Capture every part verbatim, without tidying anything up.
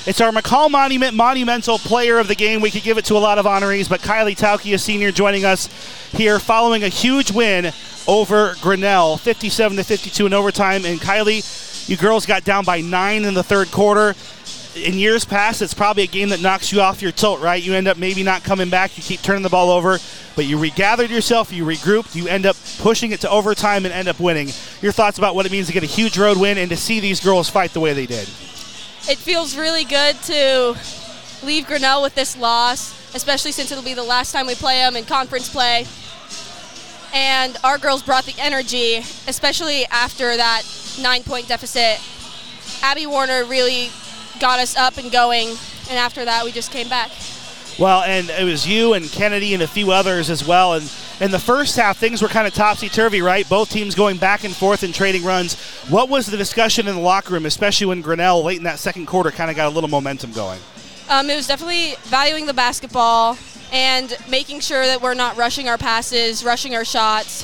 It's our McCall Monument Monumental Player of the Game. We could give it to a lot of honorees, but Kylie Tauke, a senior, joining us here following a huge win over Grinnell, fifty-seven to fifty-two in overtime. And Kylie, you girls got down by nine in the third quarter. In years past, it's probably a game that knocks you off your tilt, right? You end up maybe not coming back. You keep turning the ball over, but you regathered yourself, you regrouped, you end up pushing it to overtime and end up winning. Your thoughts about what it means to get a huge road win and to see these girls fight the way they did? It feels really good to leave Grinnell with this loss, especially since it'll be the last time we play them in conference play. And our girls brought the energy, especially after that nine-point deficit. Abby Warner really got us up and going, and after that we just came back. Well, and it was you and Kennedy and a few others as well. And in the first half, things were kind of topsy-turvy, right? Both teams going back and forth and trading runs. What was the discussion in the locker room, especially when Grinnell, late in that second quarter, kind of got a little momentum going? Um, it was definitely valuing the basketball and making sure that we're not rushing our passes, rushing our shots,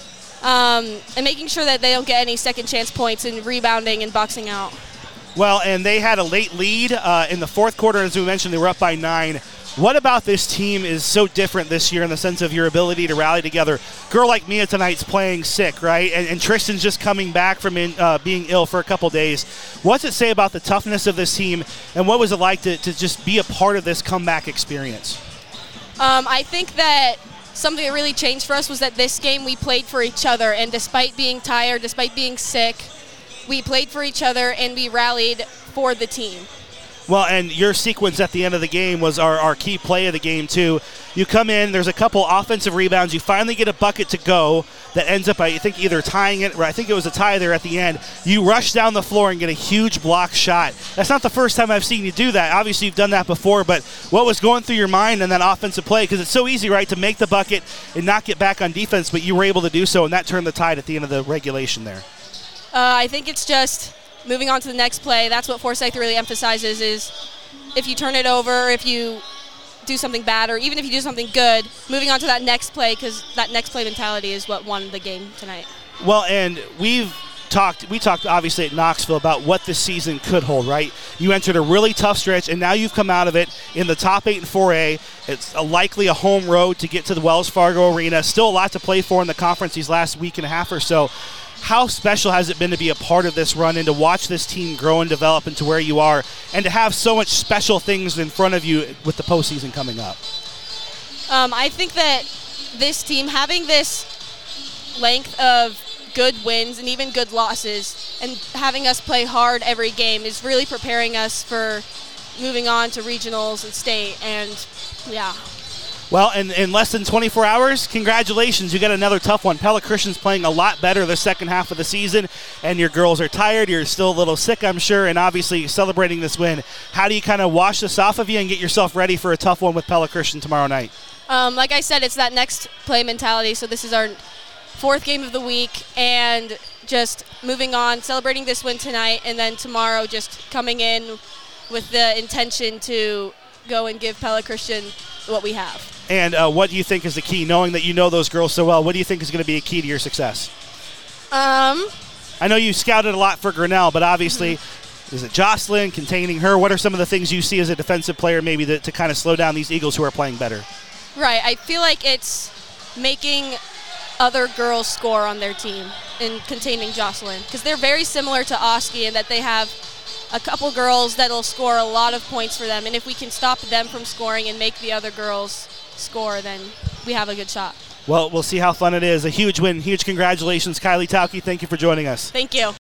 um, and making sure that they don't get any second chance points in rebounding and boxing out. Well, and they had a late lead uh, in the fourth quarter. As we mentioned, they were up by nine. What about this team is so different this year in the sense of your ability to rally together? Girl like Mia tonight's playing sick, right? And, and Tristan's just coming back from in, uh, being ill for a couple days. What's it say about the toughness of this team, and what was it like to, to just be a part of this comeback experience? Um, I think that something that really changed for us was that this game we played for each other, and despite being tired, despite being sick, we played for each other and we rallied for the team. Well, and your sequence at the end of the game was our, our key play of the game, too. You come in, there's a couple offensive rebounds. You finally get a bucket to go that ends up, I think, either tying it, or I think it was a tie there at the end. You rush down the floor and get a huge block shot. That's not the first time I've seen you do that. Obviously, you've done that before, but what was going through your mind in that offensive play? Because it's so easy, right, to make the bucket and not get back on defense, but you were able to do so, and that turned the tide at the end of the regulation there. Uh, I think it's just moving on to the next play. That's what Forsyth really emphasizes is if you turn it over, if you do something bad, or even if you do something good, moving on to that next play, because that next play mentality is what won the game tonight. Well, and we've talked, we talked obviously at Knoxville about what this season could hold, right? You entered a really tough stretch, and now you've come out of it in the top eight in four A. It's a likely a home road to get to the Wells Fargo Arena. Still a lot to play for in the conference these last week and a half or so. How special has it been to be a part of this run and to watch this team grow and develop into where you are and to have so much special things in front of you with the postseason coming up? Um, I think that this team, having this length of good wins and even good losses and having us play hard every game is really preparing us for moving on to regionals and state. And, yeah. Well, in, in less than twenty-four hours, congratulations. You got another tough one. Pella Christian's playing a lot better the second half of the season, and your girls are tired. You're still a little sick, I'm sure, and obviously celebrating this win. How do you kind of wash this off of you and get yourself ready for a tough one with Pella Christian tomorrow night? Um, like I said, it's that next play mentality. So this is our fourth game of the week, and just moving on, celebrating this win tonight, and then tomorrow just coming in with the intention to go and give Pella Christian what we have. And uh, what do you think is the key, knowing that you know those girls so well? What do you think is going to be a key to your success? Um, I know you scouted a lot for Grinnell, but obviously, mm-hmm. is it Jocelyn, containing her? What are some of the things you see as a defensive player maybe to, to kind of slow down these Eagles who are playing better? Right. I feel like it's making other girls score on their team and containing Jocelyn, because they're very similar to Oski in that they have a couple girls that'll score a lot of points for them, and if we can stop them from scoring and make the other girls score, then we have a good shot. Well, we'll see how fun it is. A huge win. Huge congratulations, Kylie Tauke. Thank you for joining us. Thank you.